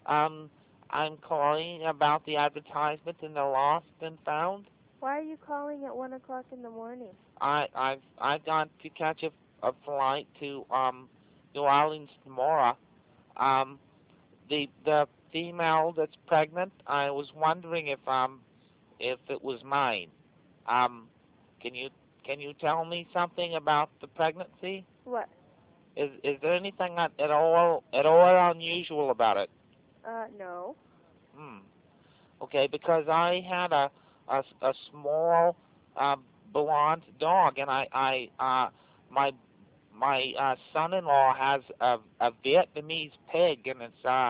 Um, I'm calling about the advertisement in the Lost and Found. Why are you calling at 1 o'clock in the morning? I got to catch a flight to New Orleans tomorrow. Um, the female that's pregnant. I was wondering if it was mine. Um, can you can you tell me something about the pregnancy? What? Is there anything at all unusual about it? No. Hmm. Okay, because I had a small uh, blonde dog, and my son-in-law has a Vietnamese pig, and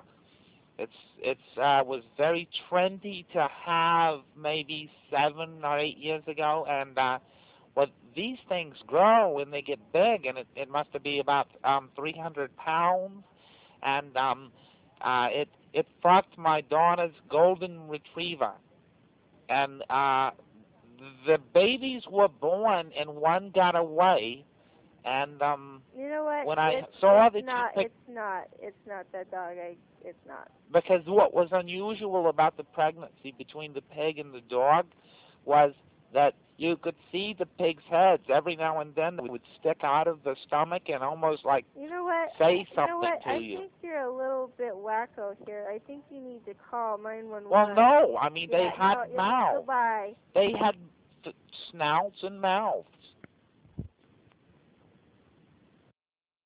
it's was very trendy to have maybe 7 or 8 years ago, and well, these things grow and they get big, and it must be about 300 pounds, and it fucked my daughter's golden retriever, and the babies were born and one got away, and You know what? when I It's saw it's that she not picked, it's not it's not that dog. It's not. because what was unusual about the pregnancy between the pig and the dog was that you could see the pig's heads every now and then. They would stick out of the stomach and almost like You know what? say You know something what? to I you. think you're a little bit wacko here. I think you need to call Well, 911. no, I mean they Yeah. had No. mouths. Goodbye. They had snouts and mouths.